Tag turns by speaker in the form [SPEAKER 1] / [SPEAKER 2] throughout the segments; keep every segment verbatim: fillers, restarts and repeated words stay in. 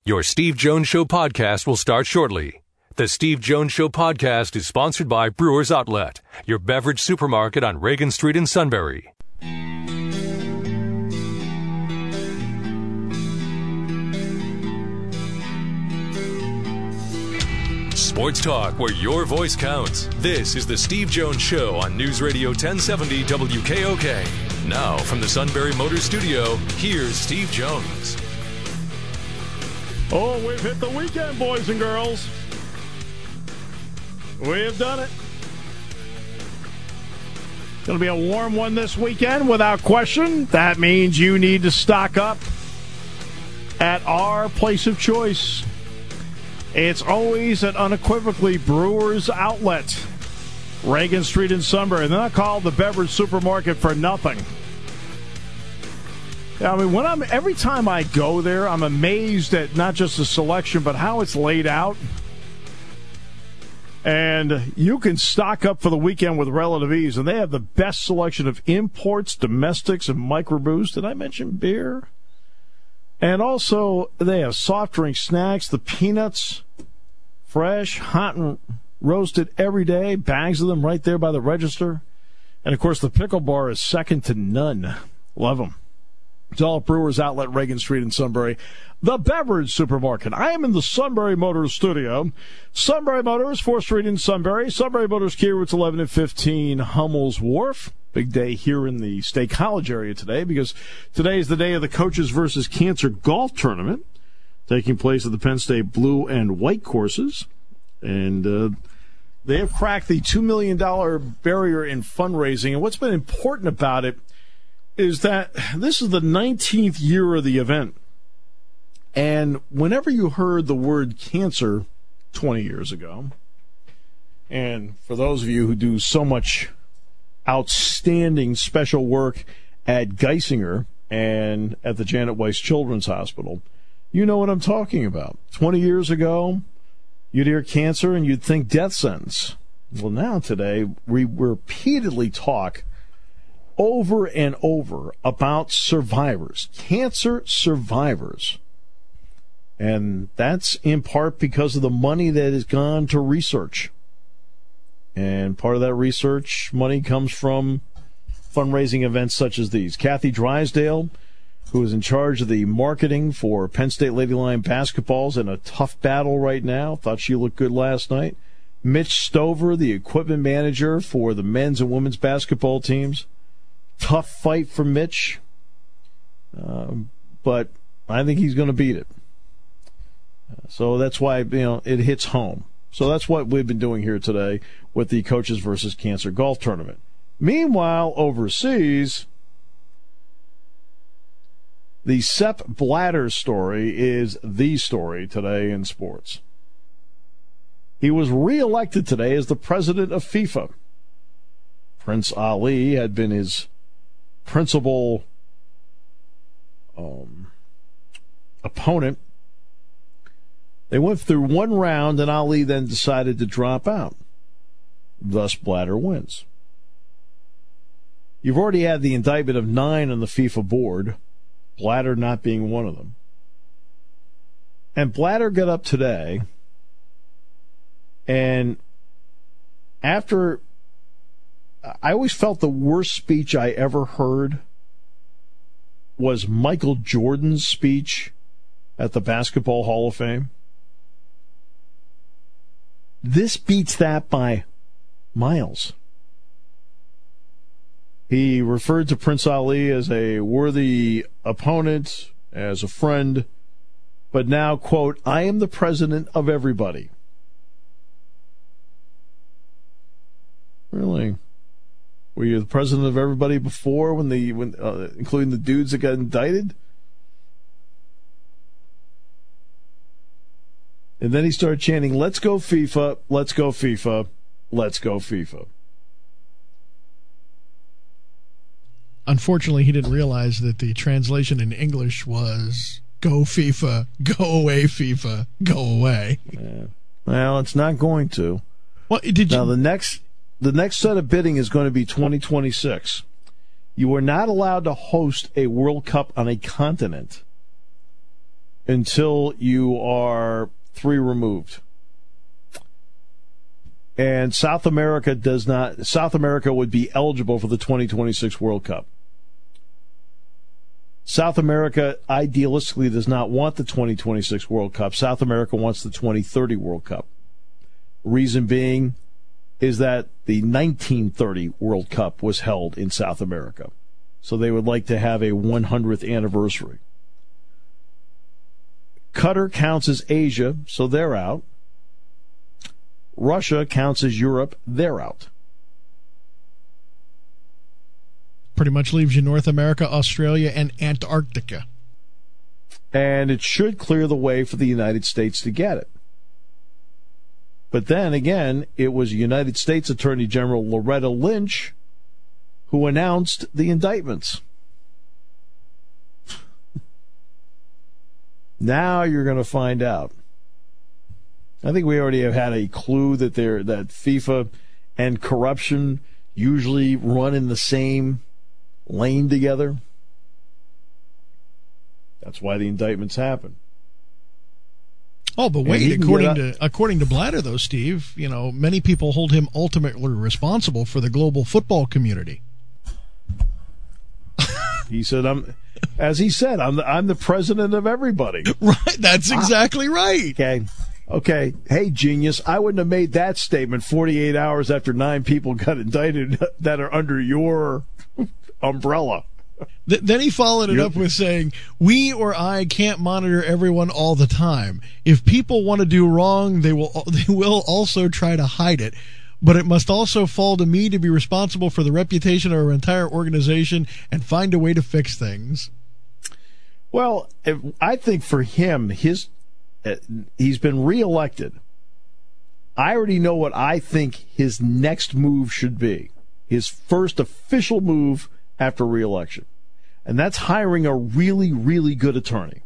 [SPEAKER 1] Your Steve Jones Show podcast will start shortly. The Steve Jones Show podcast is sponsored by Brewers Outlet, your beverage supermarket on Reagan Street in Sunbury. Sports talk where your voice counts. This is the Steve Jones Show on News Radio ten seventy W K O K. Now, from the Sunbury Motors Studio, here's Steve Jones.
[SPEAKER 2] Oh, we've hit the weekend, boys and girls. We have done it. Going to be a warm one this weekend, without question. That means you need to stock up at our place of choice. It's always and unequivocally Brewers Outlet, Reagan Street in Sunbury. They're not called the beverage supermarket for nothing. I mean, when I'm every time I go there, I'm amazed at not just the selection, but how it's laid out. And you can stock up for the weekend with relative ease. And they have the best selection of imports, domestics, and microbrews. Did I mention beer? And also, they have soft drink snacks, the peanuts, fresh, hot and roasted every day. Bags of them right there by the register. And, of course, the pickle bar is second to none. Love them. It's all Brewers Outlet, Reagan Street in Sunbury. The beverage supermarket. I am in the Sunbury Motors studio. Sunbury Motors, fourth Street in Sunbury. Sunbury Motors, Kia routes eleven and fifteen, Hummel's Wharf. Big day here in the State College area today because today is the day of the Coaches versus Cancer Golf Tournament taking place at the Penn State Blue and White courses. And uh, they have cracked the two million dollars barrier in fundraising. And what's been important about it is that this is the nineteenth year of the event. And whenever you heard the word cancer twenty years ago, and for those of you who do so much outstanding special work at Geisinger and at the Janet Weiss Children's Hospital, you know what I'm talking about. twenty years ago, you'd hear cancer and you'd think death sentence. Well, now today, we repeatedly talk over and over about survivors, cancer survivors. And that's in part because of the money that has gone to research. And part of that research money comes from fundraising events such as these. Kathy Drysdale, who is in charge of the marketing for Penn State Lady Lion basketballs in a tough battle right now. Thought she looked good last night. Mitch Stover, the equipment manager for the men's and women's basketball teams. Tough fight for Mitch, um, but I think he's going to beat it. Uh, so that's why, you know, it hits home. So that's what we've been doing here today with the Coaches versus Cancer Golf Tournament. Meanwhile, overseas, the Sepp Blatter story is the story today in sports. He was reelected today as the president of FIFA. Prince Ali had been his principal um, opponent. They went through one round, and Ali then decided to drop out. Thus, Blatter wins. You've already had the indictment of nine on the FIFA board, Blatter not being one of them. And Blatter got up today, and after... I always felt the worst speech I ever heard was Michael Jordan's speech at the Basketball Hall of Fame. This beats that by miles. He referred to Prince Ali as a worthy opponent, as a friend, but now, quote, I am the president of everybody. Really? Were you the president of everybody before, when the, when, uh, including the dudes that got indicted? And then he started chanting, let's go FIFA, let's go FIFA, let's go FIFA.
[SPEAKER 3] Unfortunately, he didn't realize that the translation in English was go FIFA, go away FIFA, go away.
[SPEAKER 2] Yeah. Well, it's not going to.
[SPEAKER 3] Well, did you...
[SPEAKER 2] Now, the next... The next set of bidding is going to be twenty twenty-six. You are not allowed to host a World Cup on a continent until you are three removed. And South America does not. South America would be eligible for the twenty twenty-six World Cup. South America idealistically does not want the twenty twenty-six World Cup. South America wants the twenty thirty World Cup. Reason being is that the nineteen thirty World Cup was held in South America. So they would like to have a one hundredth anniversary. Qatar counts as Asia, so they're out. Russia counts as Europe, they're out.
[SPEAKER 3] Pretty much leaves you North America, Australia, and Antarctica.
[SPEAKER 2] And it should clear the way for the United States to get it. But then again, it was United States Attorney General Loretta Lynch who announced the indictments. Now you're going to find out. I think we already have had a clue that they're, that FIFA and corruption usually run in the same lane together. That's why the indictments happen.
[SPEAKER 3] Oh, but wait, according to according to Blatter, though, Steve, you know, many people hold him ultimately responsible for the global football community.
[SPEAKER 2] He said, "I'm," as he said, "I'm the, I'm the president of everybody."
[SPEAKER 3] Right, that's exactly right.
[SPEAKER 2] Okay, okay. Hey, genius! I wouldn't have made that statement forty-eight hours after nine people got indicted that are under your umbrella.
[SPEAKER 3] Th- then he followed it up with saying, "We or I can't monitor everyone all the time. If people want to do wrong, they will they will also try to hide it. But it must also fall to me to be responsible for the reputation of our entire organization and find a way to fix things."
[SPEAKER 2] Well, if, I think for him, his uh, he's been reelected. I already know what I think his next move should be. His first official move after reelection. And that's hiring a really, really good attorney.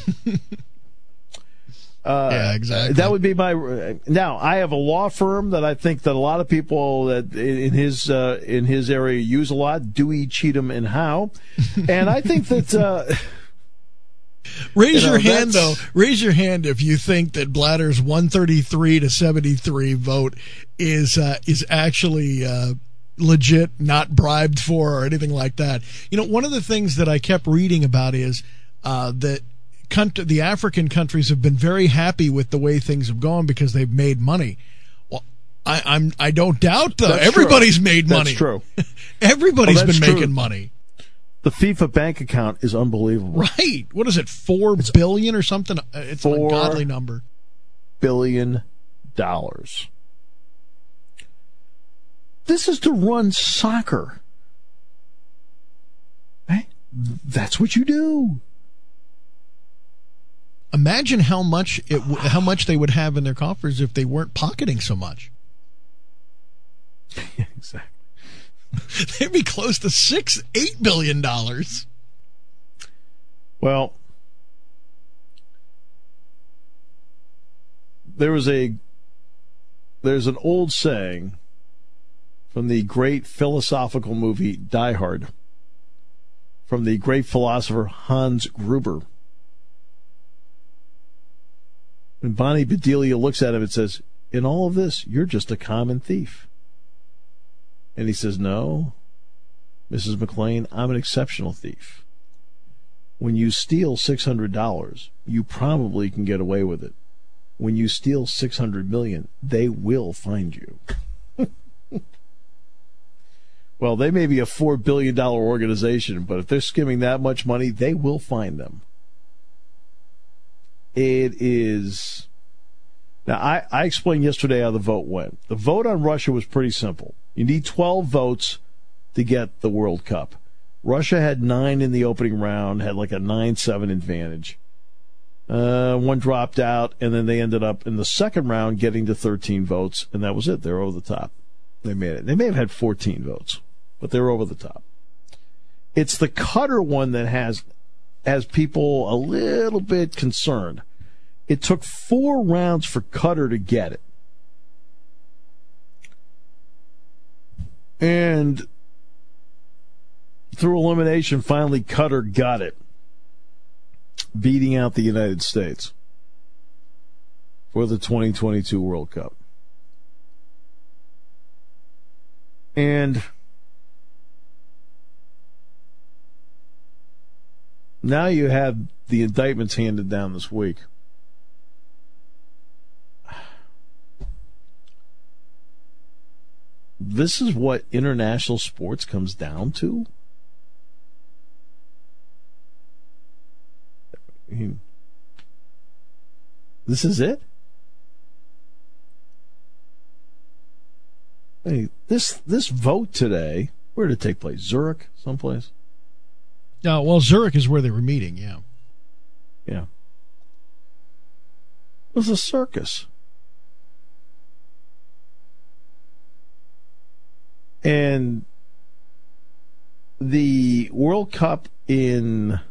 [SPEAKER 2] uh,
[SPEAKER 3] yeah, exactly.
[SPEAKER 2] That would be my. Now, I have a law firm that I think that a lot of people that in his uh, in his area use a lot: Dewey, Cheatham, and Howe. And I think that. Uh,
[SPEAKER 3] Raise
[SPEAKER 2] you know,
[SPEAKER 3] your hand, though. Raise your hand if you think that Blatter's one thirty-three to seventy-three vote is uh, is actually. Uh, legit, not bribed for or anything like that. You know, one of the things that I kept reading about is uh, that country, the African countries have been very happy with the way things have gone because they've made money. Well, I, I'm I don't doubt though.
[SPEAKER 2] That's
[SPEAKER 3] Everybody's
[SPEAKER 2] true.
[SPEAKER 3] made money.
[SPEAKER 2] That's true.
[SPEAKER 3] Everybody's
[SPEAKER 2] oh, that's
[SPEAKER 3] been
[SPEAKER 2] true.
[SPEAKER 3] making money.
[SPEAKER 2] The FIFA bank account is unbelievable.
[SPEAKER 3] Right? What is it? Four it's billion or something? It's an ungodly number.
[SPEAKER 2] Billion dollars. This is to run soccer. Hey, that's what you do.
[SPEAKER 3] Imagine how much it how much they would have in their coffers if they weren't pocketing so much.
[SPEAKER 2] Yeah, exactly.
[SPEAKER 3] They'd be close to six, eight billion dollars.
[SPEAKER 2] Well, there was a there's an old saying from the great philosophical movie Die Hard, from the great philosopher Hans Gruber. When Bonnie Bedelia looks at him and says, "In all of this, you're just a common thief." And he says, "No, Missus McLean, I'm an exceptional thief. When you steal six hundred dollars, you probably can get away with it. When you steal six hundred million dollars, they will find you." Well, they may be a four billion dollars organization, but if they're skimming that much money, they will find them. It is... Now, I, I explained yesterday how the vote went. The vote on Russia was pretty simple. You need twelve votes to get the World Cup. Russia had nine in the opening round, had like a nine seven advantage. Uh, one dropped out, and then they ended up in the second round getting to thirteen votes, and that was it. They were over the top. They made it. They may have had fourteen votes, but they were over the top. It's the Qatar one that has has people a little bit concerned. It took four rounds for Qatar to get it. And through elimination, finally Qatar got it. beating out the United States for the twenty twenty-two World Cup. And now you have the indictments handed down this week. This is what international sports comes down to? I mean, this is it? Hey, this this vote today, where did it take place? Zurich, someplace?
[SPEAKER 3] No, well, Zurich is where they were meeting, yeah.
[SPEAKER 2] Yeah. It was a circus. And the World Cup in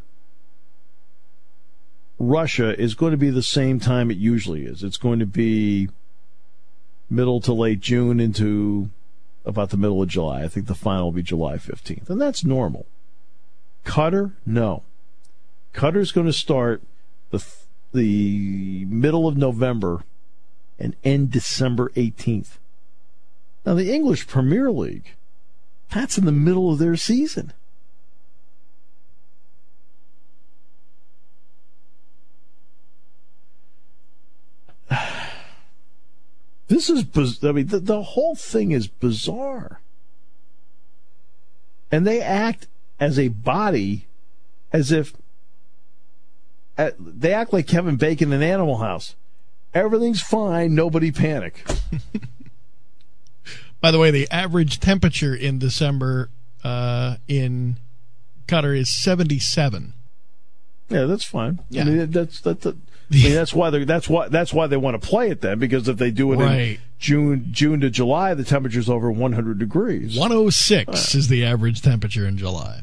[SPEAKER 2] Russia is going to be the same time it usually is. It's going to be middle to late June into about the middle of July. I think the final will be July fifteenth. And that's normal. Qatar, no. Qatar's going to start the the middle of November and end December eighteenth. Now, the English Premier League, that's in the middle of their season. This is, I mean, the, the whole thing is bizarre. And they act as a body as if, uh, they act like Kevin Bacon in Animal House. Everything's fine, nobody panic.
[SPEAKER 3] By the way, the average temperature in December uh, in Qatar is seventy-seven.
[SPEAKER 2] Yeah, that's fine.
[SPEAKER 3] Yeah.
[SPEAKER 2] I mean, that's that's I mean, that's why they that's why that's why they want to play it then, because if they do it
[SPEAKER 3] right.
[SPEAKER 2] in June June to July, the temperature's over one hundred degrees.
[SPEAKER 3] one oh six uh, is the average temperature in July.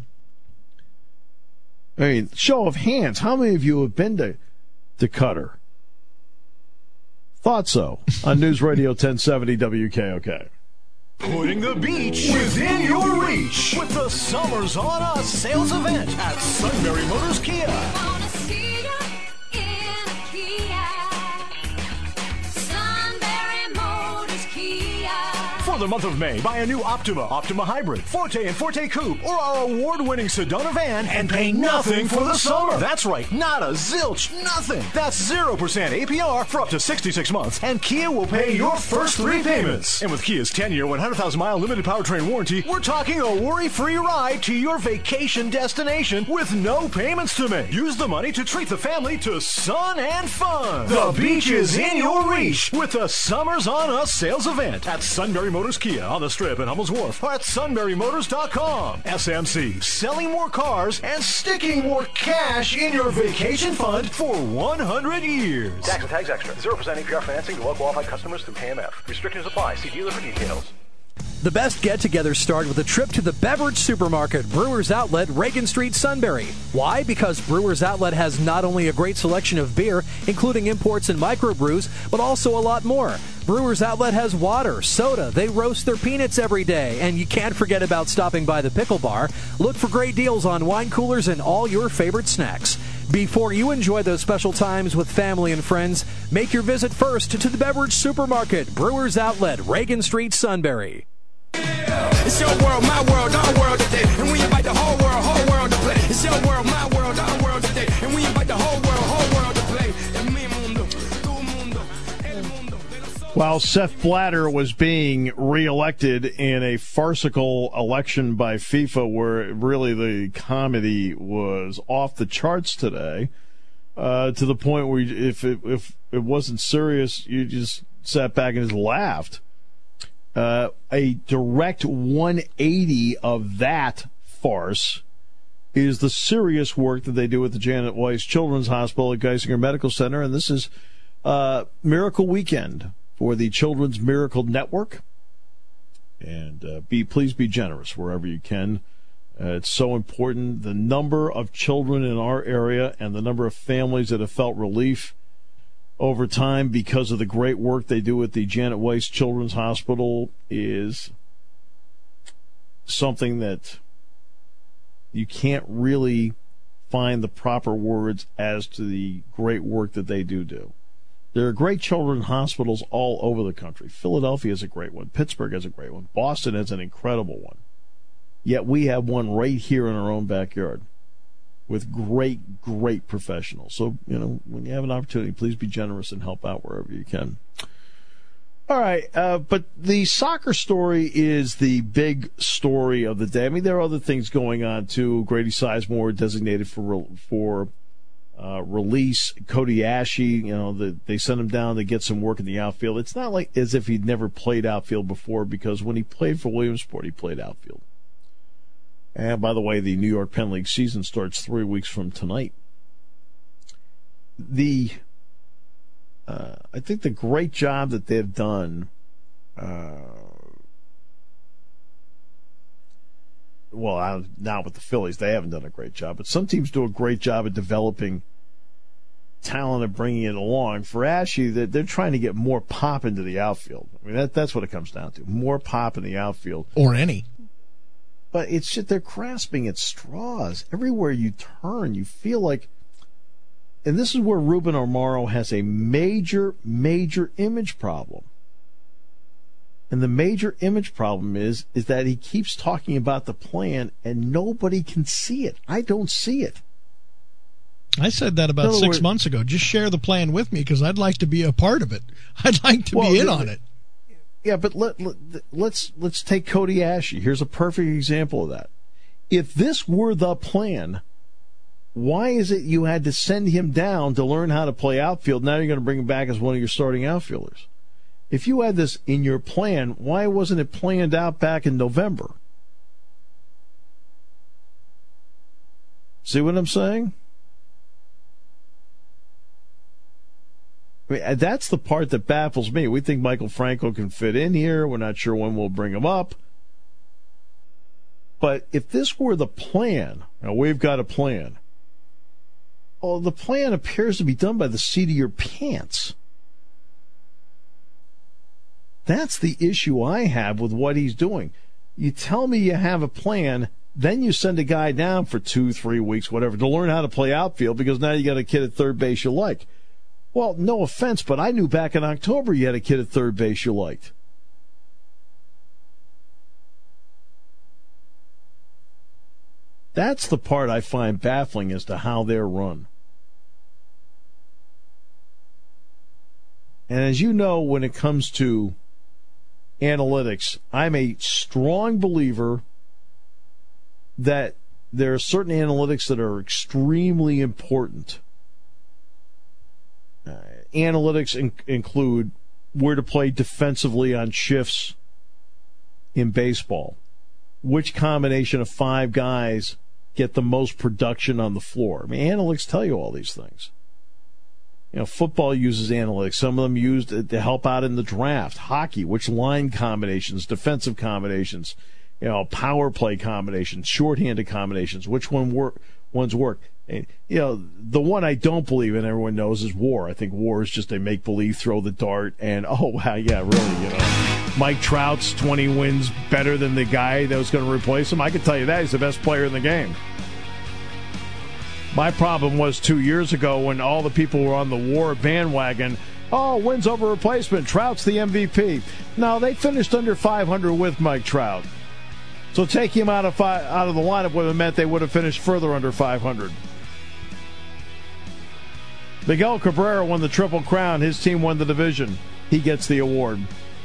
[SPEAKER 2] I mean, show of hands, how many of you have been to to Qatar? Thought so on News Radio ten seventy W K O K.
[SPEAKER 4] Putting the beach within your reach with the Summers on Us sales event at Sunbury Motors Kia.
[SPEAKER 5] Wanna see ya in a Kia. Sunbury Motors Kia.
[SPEAKER 4] For the month of May, buy a new Optima, Optima Hybrid, Forte, and Forte Coupe, or our award-winning Sedona van and pay nothing for the summer. That's right, not a zilch, nothing. That's zero percent A P R for up to sixty-six months, and Kia will pay your first three payments. And with Kia's ten-year, one hundred thousand mile limited powertrain warranty, we're talking a worry-free ride to your vacation destination with no payments to make. Use the money to treat the family to sun and fun. The beach is in your reach with the Summers on Us sales event at Sunbury Motors Kia on the Strip in Hummel's Wharf or at sunbury motors dot com. S M C, selling more cars and sticking more cash in your vacation fund for one hundred years.
[SPEAKER 6] Tax and tags extra. zero percent A P R financing to well-qualified customers through K M F. Restrictions apply. See dealer for details.
[SPEAKER 7] The best get-togethers start with a trip to the beverage supermarket, Brewers Outlet, Reagan Street, Sunbury. Why? Because Brewers Outlet has not only a great selection of beer, including imports and microbrews, but also a lot more. Brewers Outlet has water, soda, they roast their peanuts every day, and you can't forget about stopping by the pickle bar. Look for great deals on wine coolers and all your favorite snacks. Before you enjoy those special times with family and friends, make your visit first to the beverage supermarket, Brewers Outlet, Reagan Street, Sunbury.
[SPEAKER 8] It's your world, my world, our world today. And we invite the whole world, whole world to play. It's your world, my world, our world today. And we invite the whole world, whole world to play.
[SPEAKER 2] While Sepp Blatter was being reelected in a farcical election by FIFA where really the comedy was off the charts today, uh, to the point where you, if, it, if it wasn't serious, you just sat back and just laughed. Uh, a direct one eighty of that farce is the serious work that they do at the Janet Weiss Children's Hospital at Geisinger Medical Center, and this is uh, Miracle Weekend for the Children's Miracle Network. And uh, be please be generous wherever you can. Uh, it's so important. The number of children in our area and the number of families that have felt relief over time because of the great work they do at the Janet Weiss Children's Hospital is something that you can't really find the proper words as to the great work that they do do. There are great children's hospitals all over the country. Philadelphia is a great one. Pittsburgh has a great one. Boston has an incredible one. Yet we have one right here in our own backyard with great, great professionals. So, you know, when you have an opportunity, please be generous and help out wherever you can. All right, uh, but the soccer story is the big story of the day. I mean, there are other things going on, too. Grady Sizemore designated for for uh, release. Cody Ashe, you know, the, they sent him down to get some work in the outfield. It's not like as if he'd never played outfield before, because when he played for Williamsport, he played outfield. And, by the way, the New York Penn League season starts three weeks from tonight. The... Uh, I think the great job that they've done, uh, well, I, not with the Phillies, they haven't done a great job, but some teams do a great job of developing talent and bringing it along. For Ashe, they're, they're trying to get more pop into the outfield. I mean, that, that's what it comes down to, more pop in the outfield.
[SPEAKER 3] Or any.
[SPEAKER 2] But it's just they're grasping at straws. Everywhere you turn, you feel like, and this is where Ruben Amaro has a major, major image problem. And the major image problem is, is that he keeps talking about the plan and nobody can see it. I don't see it.
[SPEAKER 3] I said that about six
[SPEAKER 2] words,
[SPEAKER 3] months ago. Just share the plan with me because I'd like to be a part of it. I'd like to
[SPEAKER 2] well,
[SPEAKER 3] be in
[SPEAKER 2] the,
[SPEAKER 3] on it.
[SPEAKER 2] Yeah, but let, let, let's let's take Cody Ashe. Here's a perfect example of that. If this were the plan, why is it you had to send him down to learn how to play outfield? Now you're going to bring him back as one of your starting outfielders. If you had this in your plan, why wasn't it planned out back in November? See what I'm saying? I mean, that's the part that baffles me. We think Michael Franco can fit in here. We're not sure when we'll bring him up. But if this were the plan, now we've got a plan. Well, the plan appears to be done by the seat of your pants. That's the issue I have with what he's doing. You tell me you have a plan, then you send a guy down for two, three weeks, whatever, to learn how to play outfield because now you got a kid at third base you like. Well, no offense, but I knew back in October you had a kid at third base you liked. That's the part I find baffling as to how they're run. And as you know, when it comes to analytics, I'm a strong believer that there are certain analytics that are extremely important. Uh, analytics in- include where to play defensively on shifts in baseball, which combination of five guys get the most production on the floor. I mean, analytics tell you all these things. You know, football uses analytics. Some of them used to help out in the draft. Hockey, which line combinations, defensive combinations, you know, power play combinations, shorthanded combinations, which one work, ones work. And, you know, the one I don't believe in, everyone knows, is WAR. I think WAR is just a make-believe, throw the dart, and, oh, wow, yeah, really, you know. Mike Trout's twenty wins better than the guy that was going to replace him. I can tell you that. He's the best player in the game. My problem was two years ago when all the people were on the WAR bandwagon. Oh, wins over replacement. Trout's the M V P. No, they finished under five hundred with Mike Trout. So taking him out of five, out of the lineup would have meant they would have finished further under five hundred. Miguel Cabrera won the Triple Crown. His team won the division. He gets the award.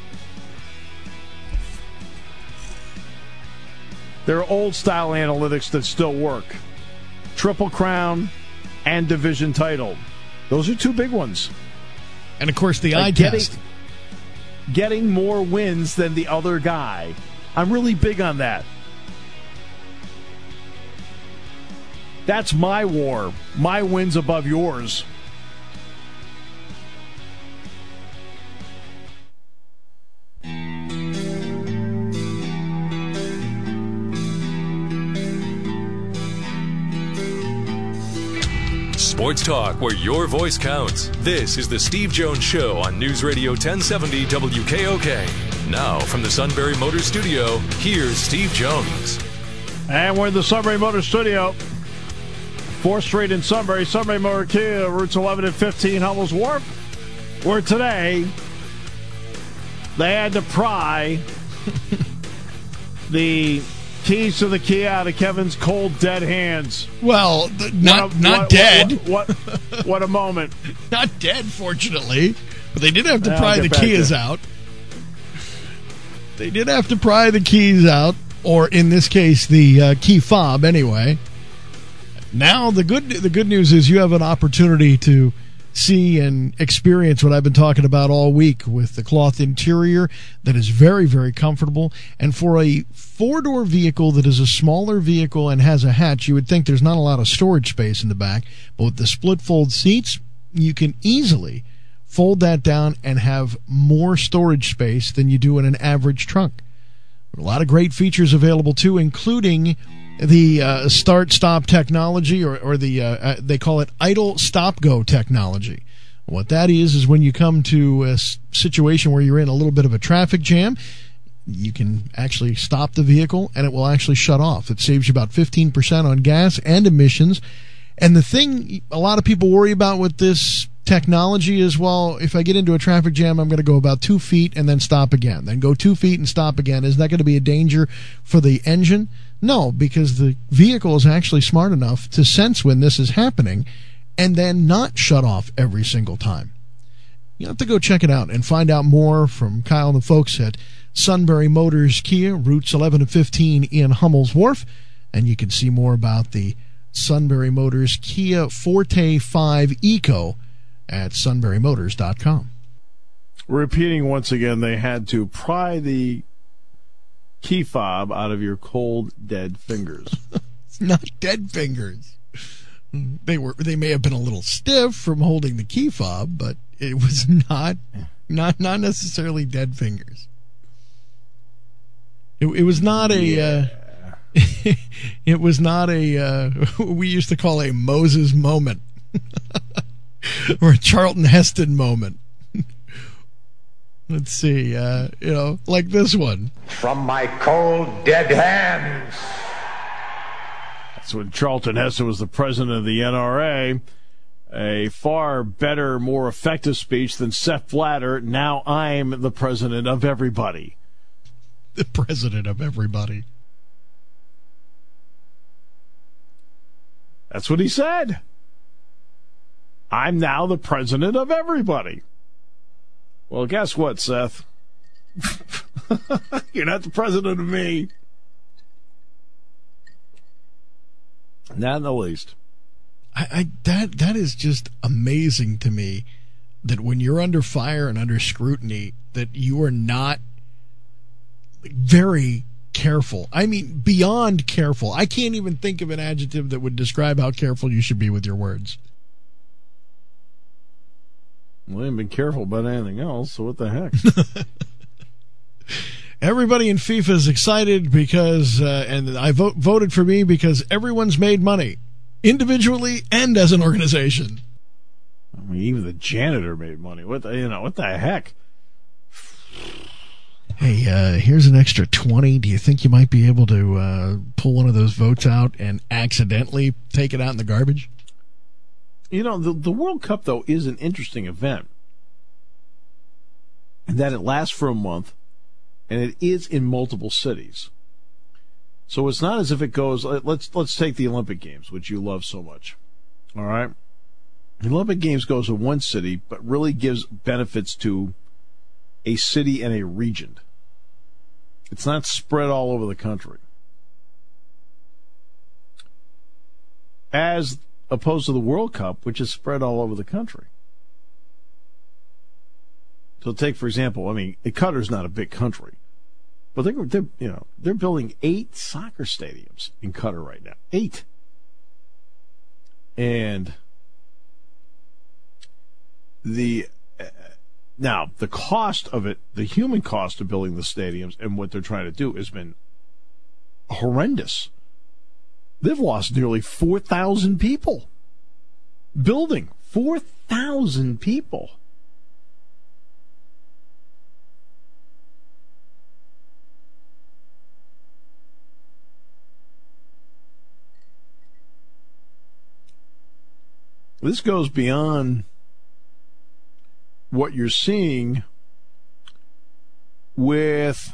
[SPEAKER 2] There are old-style analytics that still work. Triple Crown and division title. Those are two big ones.
[SPEAKER 3] And, of course, the
[SPEAKER 2] like
[SPEAKER 3] eye
[SPEAKER 2] getting,
[SPEAKER 3] test.
[SPEAKER 2] Getting more wins than the other guy. I'm really big on that. That's my war. My wins above yours.
[SPEAKER 1] Sports talk where your voice counts. This is the Steve Jones Show on News Radio ten seventy W K O K. Now, from the Sunbury Motor Studio, here's Steve Jones.
[SPEAKER 2] And we're in the Sunbury Motor Studio. fourth Street in Sunbury, Sunbury Motor Kia, routes eleven and fifteen, Hummel's Wharf, where today they had to pry the keys to the Kia out of Kevin's cold, dead hands.
[SPEAKER 3] Well, th- not
[SPEAKER 2] What a-
[SPEAKER 3] not
[SPEAKER 2] what-
[SPEAKER 3] dead.
[SPEAKER 2] What, what, what a moment.
[SPEAKER 3] Not dead, fortunately. But they did have to
[SPEAKER 2] I'll
[SPEAKER 3] pry
[SPEAKER 2] get
[SPEAKER 3] the
[SPEAKER 2] back
[SPEAKER 3] keys
[SPEAKER 2] there.
[SPEAKER 3] out. They did have to pry the keys out, or in this case, the uh, key fob. Anyway, now the good the good news is you have an opportunity to see and experience what I've been talking about all week with the cloth interior that is very, very comfortable. And for a four-door vehicle that is a smaller vehicle and has a hatch, you would think there's not a lot of storage space in the back. But with the split-fold seats, you can easily fold that down and have more storage space than you do in an average trunk. A lot of great features available, too, including the uh, start-stop technology, or, or the uh, uh, they call it idle stop-go technology. What that is is when you come to a s- situation where you're in a little bit of a traffic jam, you can actually stop the vehicle and it will actually shut off. It saves you about fifteen percent on gas and emissions. And the thing a lot of people worry about with this technology is, well, if I get into a traffic jam, I'm going to go about two feet and then stop again. Then go two feet and stop again. Is that going to be a danger for the engine? No, because the vehicle is actually smart enough to sense when this is happening and then not shut off every single time. You have to go check it out and find out more from Kyle and the folks at Sunbury Motors Kia, routes eleven and fifteen in Hummel's Wharf. And you can see more about the Sunbury Motors Kia Forte five Eco at sunbury motors dot com.
[SPEAKER 2] Repeating once again, they had to pry the key fob out of your cold, dead fingers.
[SPEAKER 3] It's not dead fingers. They were. They may have been a little stiff from holding the key fob, but it was not, not, not necessarily dead fingers. It, it was not a.
[SPEAKER 2] Yeah.
[SPEAKER 3] Uh, it was not a. Uh, we used to call a Moses moment, or a Charlton Heston moment. Let's see. Uh, you know, like this one.
[SPEAKER 9] From my cold, dead hands.
[SPEAKER 2] That's when Charlton Heston was the president of the N R A. A far better, more effective speech than Seth Blatter. Now I'm the president of everybody.
[SPEAKER 3] The president of everybody.
[SPEAKER 2] That's what he said. I'm now the president of everybody. Well, guess what, Seth? You're not the president of me. Not in the least.
[SPEAKER 3] I, I that that is just amazing to me that when you're under fire and under scrutiny, that you are not very careful. I mean, beyond careful. I can't even think of an adjective that would describe how careful you should be with your words.
[SPEAKER 2] Well, I haven't been careful about anything else, so what the heck?
[SPEAKER 3] Everybody in FIFA is excited because, uh, and I vote, voted for me because everyone's made money, individually and as an organization.
[SPEAKER 2] I mean, even the janitor made money. What the, you know? What the heck?
[SPEAKER 3] Hey, uh, here's an extra twenty. Do you think you might be able to uh, pull one of those votes out and accidentally take it out in the garbage?
[SPEAKER 2] You know, the the World Cup though is an interesting event, and that it lasts for a month. And it is in multiple cities. So it's not as if it goes, let's let's take the Olympic Games, which you love so much. All right? The Olympic Games goes to one city, but really gives benefits to a city and a region. It's not spread all over the country. As opposed to the World Cup, which is spread all over the country. So take, for example, I mean, Qatar's not a big country, but they're, they're, you know, they're building eight soccer stadiums in Qatar right now. Eight. And the, uh, now, the cost of it, the human cost of building the stadiums and what they're trying to do has been horrendous. They've lost nearly four thousand people building. four thousand people. this goes beyond what you're seeing with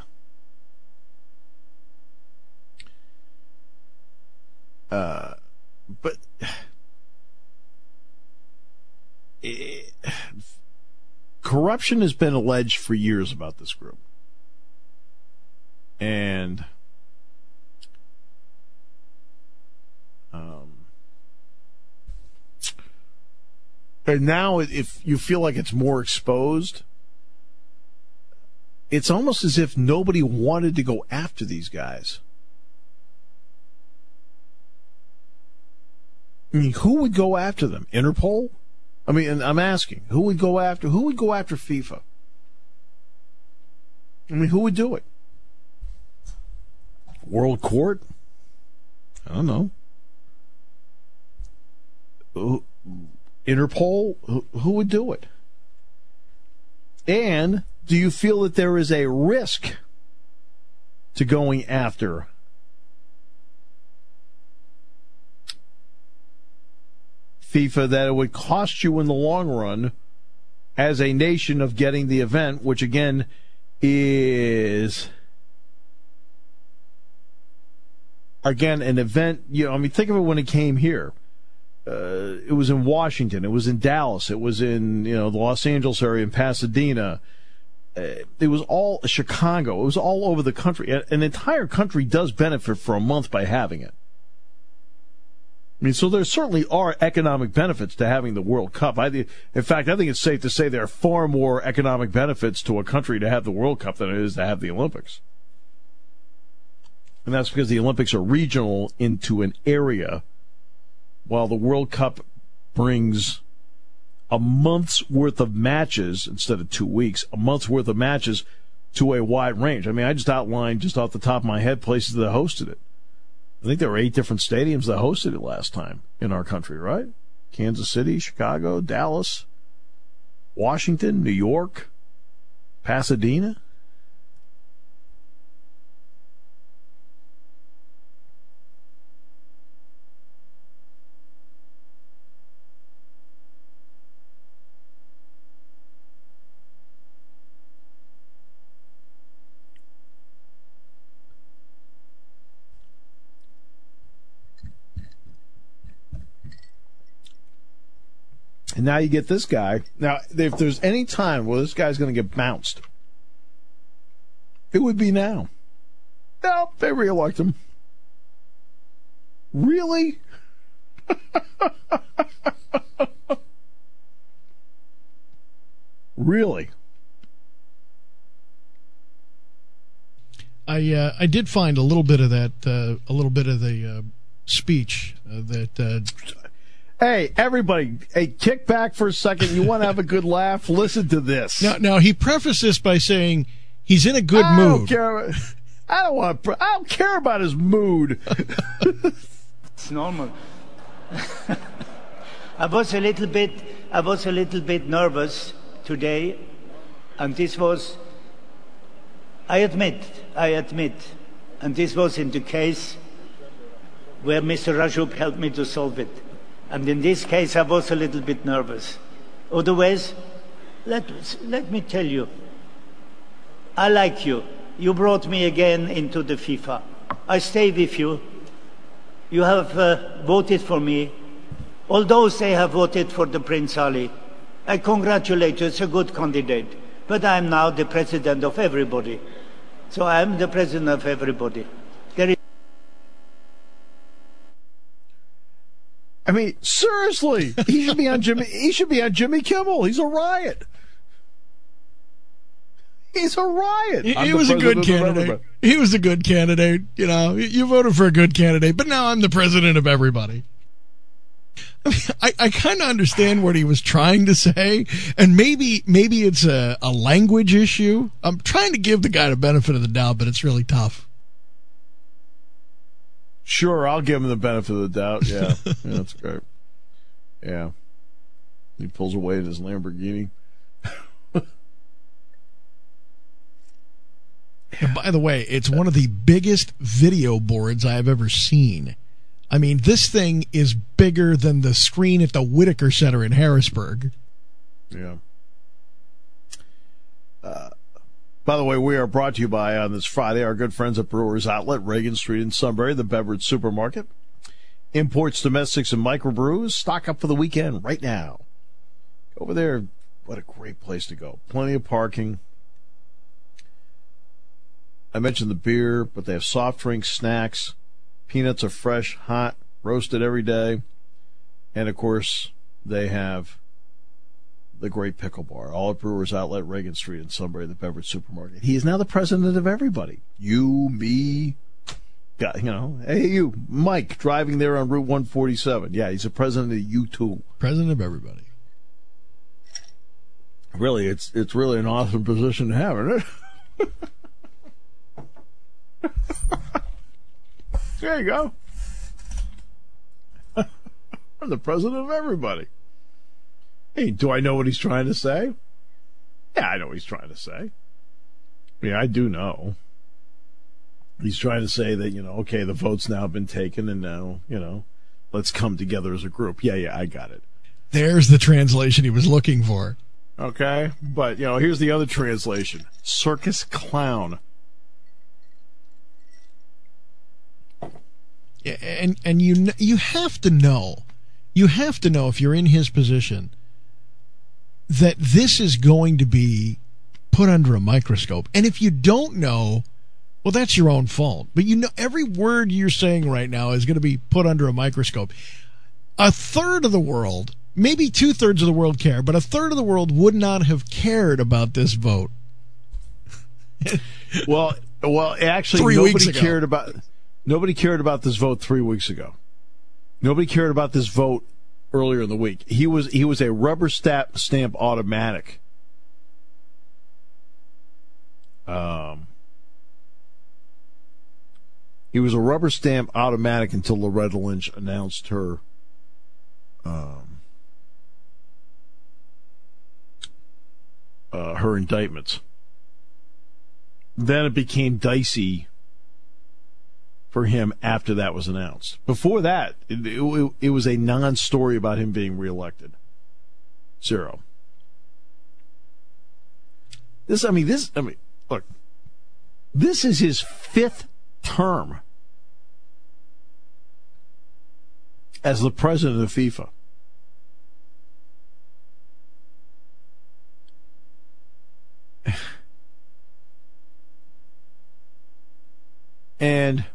[SPEAKER 2] uh, but it, corruption has been alleged for years about this group. And um, and now if you feel like it's more exposed, it's almost as if nobody wanted to go after these guys. I mean, who would go after them? Interpol? I mean, and I'm asking, who would go after, who would go after FIFA? I mean, who would do it? World Court? I don't know. Who, Interpol? Who, who would do it? And do you feel that there is a risk to going after FIFA, that it would cost you in the long run as a nation of getting the event, which again is again an event, you know, I mean, think of it when it came here. Uh, it was in Washington, it was in Dallas, it was in, you know, the Los Angeles area, in Pasadena. Uh, it was all Chicago. It was all over the country. An entire country does benefit for a month by having it. I mean, so there certainly are economic benefits to having the World Cup. I, in fact, I think it's safe to say there are far more economic benefits to a country to have the World Cup than it is to have the Olympics. And that's because the Olympics are regional into an area, while the World Cup brings a month's worth of matches instead of two weeks, a month's worth of matches to a wide range. I mean, I just outlined, just off the top of my head, places that hosted it. I think there were eight different stadiums that hosted it last time in our country, right? Kansas City, Chicago, Dallas, Washington, New York, Pasadena. And now you get this guy. Now, if there's any time where this guy's going to get bounced, it would be now. No, they re-elect him. Really? Really?
[SPEAKER 3] I uh, I did find a little bit of that, uh, a little bit of the uh, speech uh, that. Uh,
[SPEAKER 2] Hey, everybody, hey, kick back for a second. You want to have a good laugh? Listen to this.
[SPEAKER 3] Now, now he prefaced this by saying he's in a good
[SPEAKER 2] I
[SPEAKER 3] mood.
[SPEAKER 2] Don't care. I don't want. I don't care about his mood.
[SPEAKER 10] It's normal. I was a little bit. I was a little bit nervous today, and this was. I admit. I admit, and this was in the case where Mister Rajoub helped me to solve it. And in this case, I was a little bit nervous. Otherwise, let, let me tell you, I like you. You brought me again into the FIFA. I stay with you. You have uh, voted for me. All those they have voted for the Prince Ali. I congratulate you. It's a good candidate. But I'm now the president of everybody. So I'm the president of everybody. There is
[SPEAKER 2] I mean, seriously, he should be on Jimmy. He should be on Jimmy Kimmel. He's a riot. He's a riot.
[SPEAKER 3] He, he was a good candidate. He was a good candidate. You know, you voted for a good candidate, but now I'm the president of everybody. I mean, I, I kind of understand what he was trying to say, and maybe maybe it's a, a language issue. I'm trying to give the guy the benefit of the doubt, but it's really tough.
[SPEAKER 2] Sure, I'll give him the benefit of the doubt. Yeah, yeah, that's great. Yeah, he pulls away in his Lamborghini.
[SPEAKER 3] And by the way, it's one of the biggest video boards I've ever seen I mean, this thing is bigger than the screen at the Whitaker Center in Harrisburg.
[SPEAKER 2] Yeah. Uh, by the way, we are brought to you by, on this Friday, our good friends at Brewers Outlet, Reagan Street in Sunbury, the beverage supermarket. Imports, domestics, and microbrews. Stock up for the weekend right now. Over there, what a great place to go. Plenty of parking. I mentioned the beer, but they have soft drinks, snacks. Peanuts are fresh, hot, roasted every day. And, of course, they have the great pickle bar. All at Brewers Outlet, Reagan Street in Sunbury, the beverage supermarket. He is now the president of everybody. You, me, you know. Hey, you, Mike, driving there on Route one forty-seven. Yeah, he's the president of you, too.
[SPEAKER 3] President of everybody.
[SPEAKER 2] Really, it's it's really an awesome position to have, isn't it? There you go. I'm the president of everybody. Hey, do I know what he's trying to say? Yeah, I know what he's trying to say. Yeah, I do know. He's trying to say that, you know, okay, the vote's now been taken and now, you know, let's come together as a group. Yeah, yeah, I got it.
[SPEAKER 3] There's the translation he was looking for.
[SPEAKER 2] Okay, but, you know, here's the other translation. Circus clown.
[SPEAKER 3] And and you you have to know, you have to know if you're in his position that this is going to be put under a microscope. And if you don't know, well, that's your own fault. But you know, every word you're saying right now is going to be put under a microscope. A third of the world, maybe two thirds of the world care, but a third of the world would not have cared about this vote.
[SPEAKER 2] well, well, actually,
[SPEAKER 3] Three
[SPEAKER 2] nobody
[SPEAKER 3] weeks ago.
[SPEAKER 2] cared about. Nobody cared about this vote three weeks ago. Nobody cared about this vote earlier in the week. He was he was a rubber stamp stamp automatic. Um, he was a rubber stamp automatic until Loretta Lynch announced her um, uh, her indictments. Then it became dicey for him after that was announced. Before that, it, it, it was a non-story about him being reelected. Zero. This, I mean, this, I mean, look, this is his fifth term as the president of FIFA. And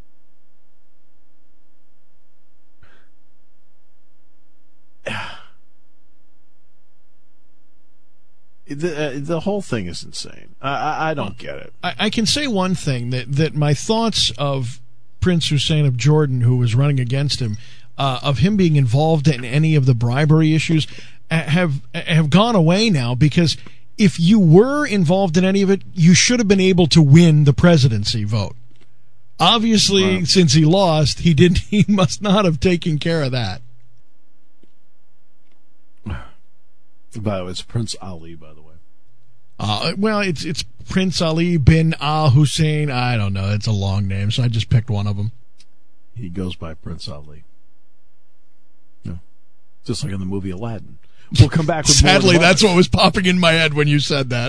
[SPEAKER 2] The, uh, the whole thing is insane. I, I, I don't get it.
[SPEAKER 3] I, I can say one thing, that, that my thoughts of Prince Hussein of Jordan, who was running against him, uh, of him being involved in any of the bribery issues, have have gone away now, because if you were involved in any of it, you should have been able to win the presidency vote. Obviously, wow. Since he lost, he didn't. He must not have taken care of that.
[SPEAKER 2] By the way, it's Prince Ali, by the way.
[SPEAKER 3] Uh, well, it's it's Prince Ali bin Al Hussein. I don't know. It's a long name, so I just picked one of them.
[SPEAKER 2] He goes by Prince Ali. No. Just like in the movie Aladdin. We'll come back with
[SPEAKER 3] Sadly,
[SPEAKER 2] more
[SPEAKER 3] that's what was popping in my head when you said that.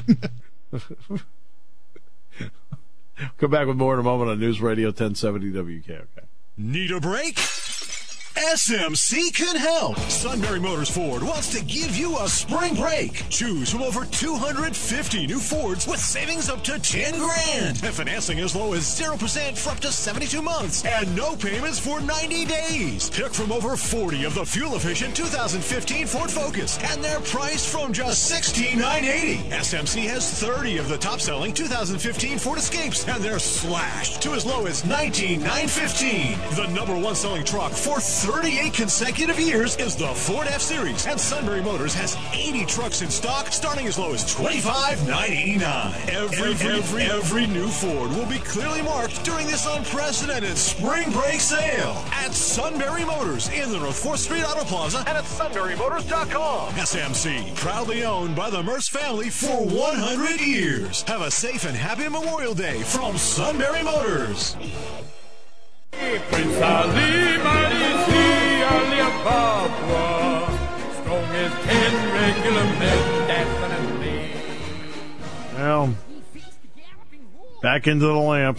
[SPEAKER 2] Come back with more in a moment on News Radio ten seventy W K O K.
[SPEAKER 4] Need a break? S M C can help. Sunbury Motors Ford wants to give you a spring break. Choose from over two hundred fifty new Fords with savings up to ten grand. And financing as low as zero percent for up to seventy-two months. And no payments for ninety days. Pick from over forty of the fuel-efficient two thousand fifteen Ford Focus. And they're priced from just sixteen thousand nine hundred eighty dollars. S M C has thirty of the top-selling two thousand fifteen Ford Escapes. And they're slashed to as low as nineteen thousand nine hundred fifteen dollars. The number one selling truck for thirty-eight consecutive years is the Ford F-Series, and Sunbury Motors has eighty trucks in stock starting as low as twenty-five thousand nine hundred eighty-nine dollars. Every, every, every, every new Ford will be clearly marked during this unprecedented spring break sale at Sunbury Motors in the North fourth Street Auto Plaza and at sunbury motors dot com. S M C, proudly owned by the Merce family for one hundred years. Have a safe and happy Memorial Day from Sunbury Motors.
[SPEAKER 8] Prince Ali, mighty Ali Ababa, strong as ten regular men, definitely.
[SPEAKER 2] Well, back into the lamp.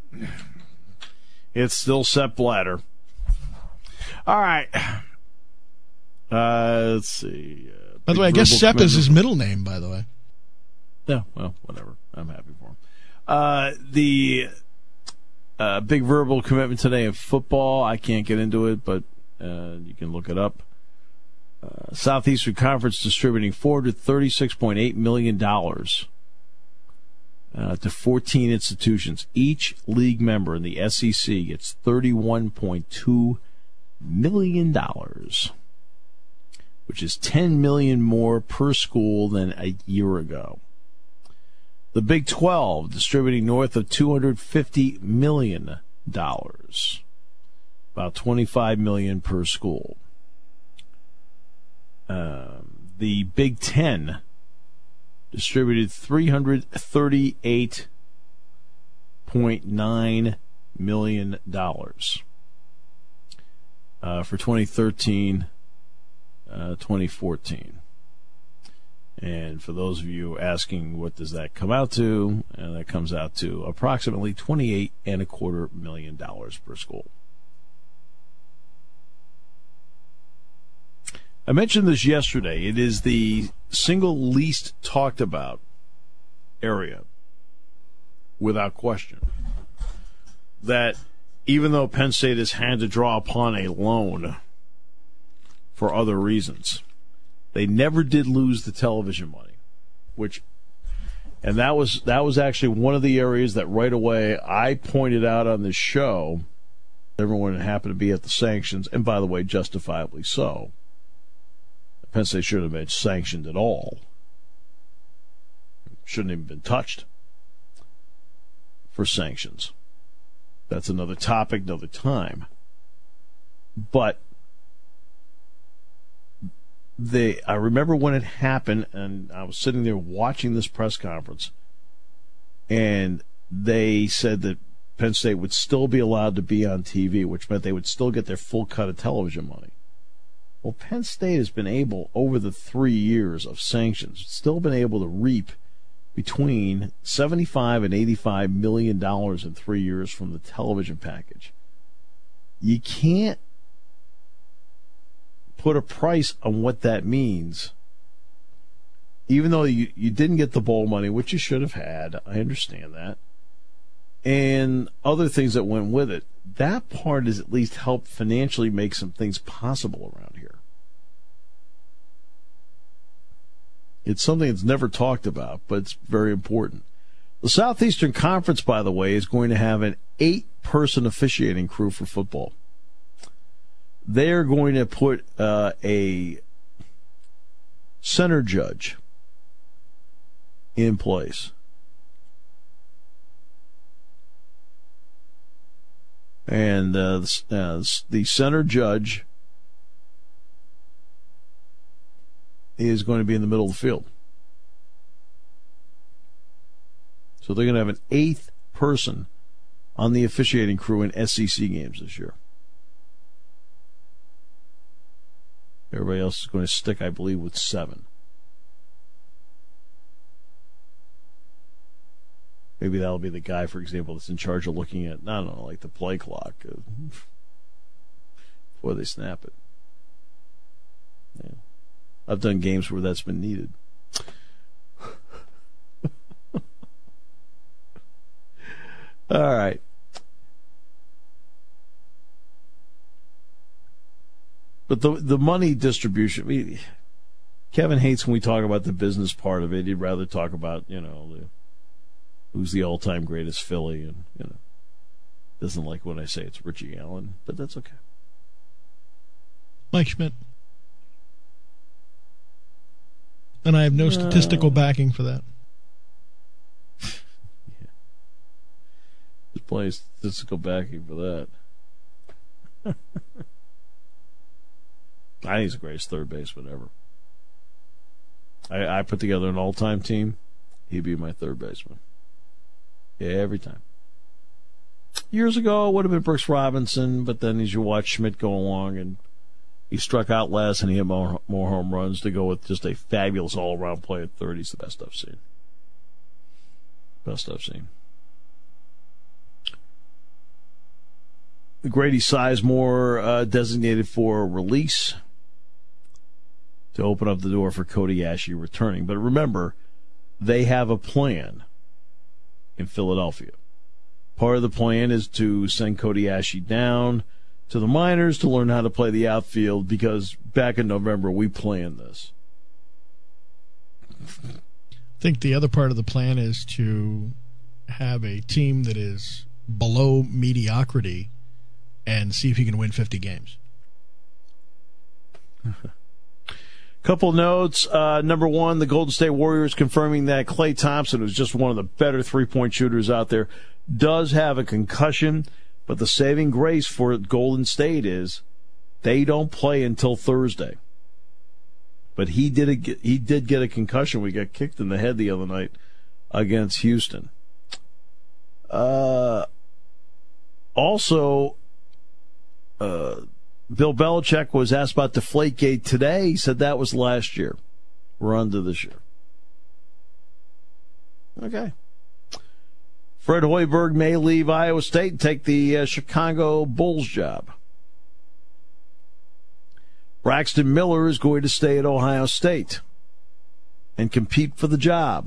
[SPEAKER 2] It's still Sepp Blatter. All right. Uh, let's see. Uh,
[SPEAKER 3] by the way, I guess Sepp is his middle name, by the way.
[SPEAKER 2] Yeah, well, whatever. I'm happy for him. Uh, the uh, big verbal commitment today in football, I can't get into it, but uh, you can look it up. Uh, Southeastern Conference distributing four hundred thirty-six point eight million dollars uh, to fourteen institutions. Each league member in the S E C gets thirty-one point two million dollars, which is ten million dollars more per school than a year ago. The Big twelve distributing north of two hundred fifty million dollars, about twenty-five million dollars per school. Um, the Big Ten distributed three hundred thirty-eight point nine million dollars uh, for twenty thirteen, uh, twenty fourteen. And for those of you asking, what does that come out to? Uh, that comes out to approximately twenty-eight and a quarter million dollars per school. I mentioned this yesterday. It is the single least talked about area, without question. That even though Penn State has had to draw upon a loan for other reasons, they never did lose the television money, which, and that was that was actually one of the areas that right away I pointed out on this show. Everyone happened to be at the sanctions, and by the way, justifiably so. Penn State shouldn't have been sanctioned at all. Shouldn't even been touched for sanctions. That's another topic, another time. But they, I remember when it happened, and I was sitting there watching this press conference, and they said that Penn State would still be allowed to be on T V, which meant they would still get their full cut of television money. Well, Penn State has been able, over the three years of sanctions, still been able to reap between seventy-five and eighty-five million dollars in three years from the television package. You can't put a price on what that means. Even though you, you didn't get the bowl money, which you should have had, I understand that, and other things that went with it, that part has at least helped financially make some things possible around here. It's something that's never talked about, but it's very important. The Southeastern Conference, by the way, is going to have an eight-person officiating crew for football. They're going to put uh, a center judge in place. And uh, uh, the center judge is going to be in the middle of the field. So they're going to have an eighth person on the officiating crew in S E C games this year. Everybody else is going to stick, I believe, with seven. Maybe that'll be the guy, for example, that's in charge of looking at, I don't know, like the play clock uh, before they snap it. Yeah. I've done games where that's been needed. All right. But the the money distribution, I mean, Kevin hates when we talk about the business part of it. He'd rather talk about, you know, the, who's the all-time greatest Philly, and, you know, doesn't like when I say it's Richie Allen, but that's okay.
[SPEAKER 3] Mike Schmidt. And I have no statistical uh, backing for that.
[SPEAKER 2] Yeah. There's plenty of statistical backing for that. I think he's the greatest third baseman ever. I, I put together an all-time team, he'd be my third baseman. Yeah, every time. years ago, it would have been Brooks Robinson, but then as you watch Schmidt go along, and he struck out less and he had more, more home runs to go with just a fabulous all-around play at third. He's the best I've seen. Best I've seen. Grady Sizemore uh, designated for release to open up the door for Cody Ashley returning. But remember, they have a plan in Philadelphia. Part of the plan is to send Cody Ashley down to the minors to learn how to play the outfield, because back in November we planned this.
[SPEAKER 3] I think the other part of the plan is to have a team that is below mediocrity and see if he can win fifty games.
[SPEAKER 2] Couple notes. Uh, number one, the Golden State Warriors confirming that Klay Thompson, who's just one of the better three-point shooters out there, does have a concussion. But the saving grace for Golden State is they don't play until Thursday. But he did a, he did get a concussion. We got kicked in the head the other night against Houston. Uh, also, uh, Bill Belichick was asked about Deflategate today. He said that was last year. We're on to this year. Okay. Fred Hoiberg may leave Iowa State and take the uh, Chicago Bulls job. Braxton Miller is going to stay at Ohio State and compete for the job.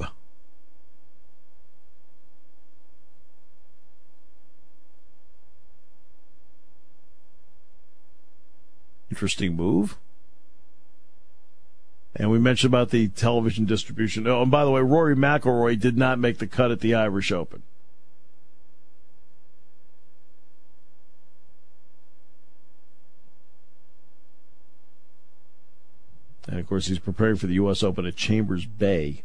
[SPEAKER 2] Interesting move. And we mentioned about the television distribution. Oh, and by the way, Rory McIlroy did not make the cut at the Irish Open. And, of course, he's preparing for the U S Open at Chambers Bay.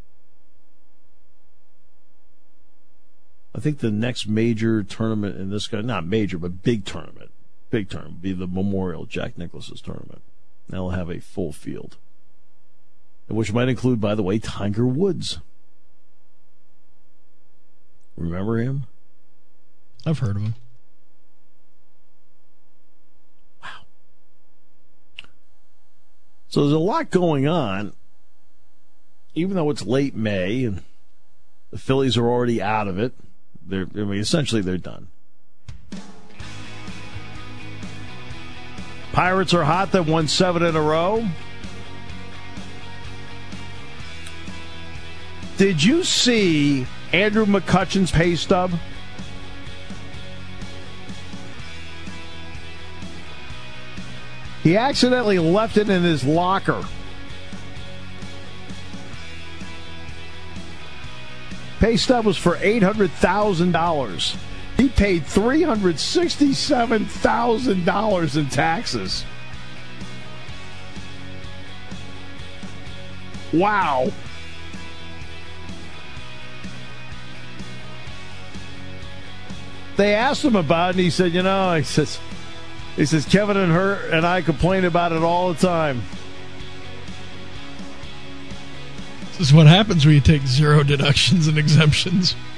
[SPEAKER 2] I think the next major tournament in this guy, not major, but big tournament, big tournament, be the Memorial Jack Nicklaus's tournament. They'll have a full field, which might include, by the way, Tiger Woods. Remember him?
[SPEAKER 3] I've heard of him.
[SPEAKER 2] So there's a lot going on, even though it's late May and the Phillies are already out of it. They're, I mean, essentially they're done. Pirates are hot. They've won seven in a row. Did you see Andrew McCutchen's pay stub? He accidentally left it in his locker. Pay stub was for eight hundred thousand dollars. He paid three hundred sixty-seven thousand dollars in taxes. Wow. They asked him about it, and he said, you know, he says, he says, Kevin and her and I complain about it all the time.
[SPEAKER 3] This is what happens when you take zero deductions and exemptions.